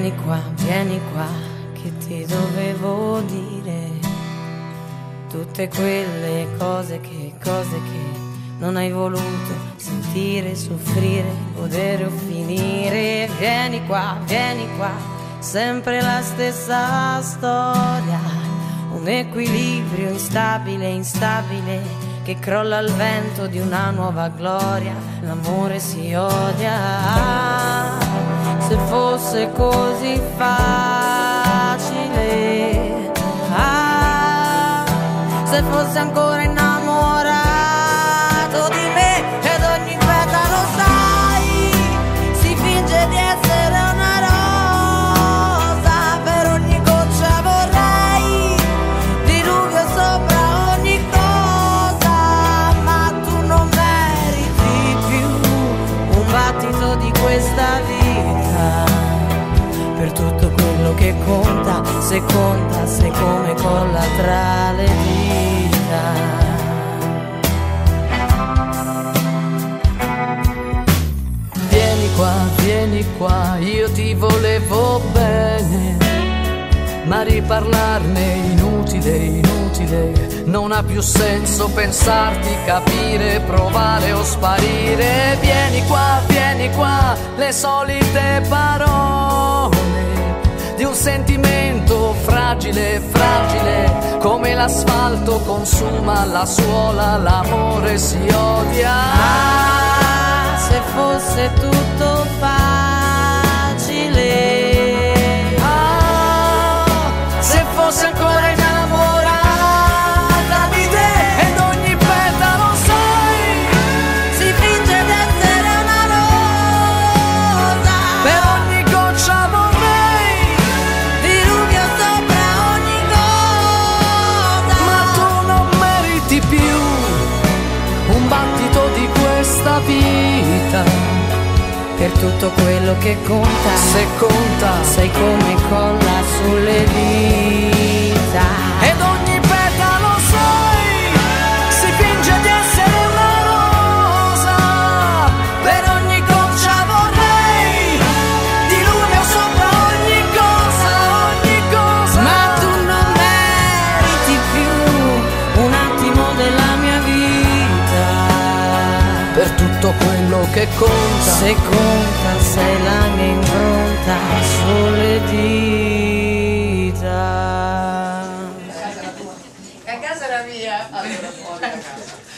vieni qua, che ti dovevo dire tutte quelle cose che non hai voluto sentire, soffrire, godere o finire. Vieni qua, sempre la stessa storia, un equilibrio instabile che crolla al vento di una nuova gloria. L'amore si odia, se fosse così facile, se fosse ancora innamorato di me, ed ogni petalo sai, si finge di essere una rosa, per ogni goccia vorrei diluvio sopra ogni cosa, ma tu non meriti più un battito di questa vita, per tutto quello che conta, se come colla tra le dita. Vieni qua, io ti volevo bene, ma riparlarne inutile, non ha più senso pensarti, capire, provare o sparire. Vieni qua, le solite parole di un sentimento fragile, come l'asfalto consuma la suola, l'amore si odia. Se fosse tutto facile, se fosse ancora innamorata di te, ed ogni petalo sai, si finge d'essere una rosa, per ogni goccia vorrei diluvio sopra ogni cosa, ma tu non meriti più un battito di questa vita, per tutto quello che conta, se conta, sai come colla sulle dita, ed ogni petalo sai, si finge di essere una rosa, per ogni goccia vorrei diluvio sopra ogni cosa, ma tu non meriti più un attimo della mia vita, per tutto quello che conta, se conta sei la mia impronta sulle dita. A casa la mia. Allora, fuori la casa.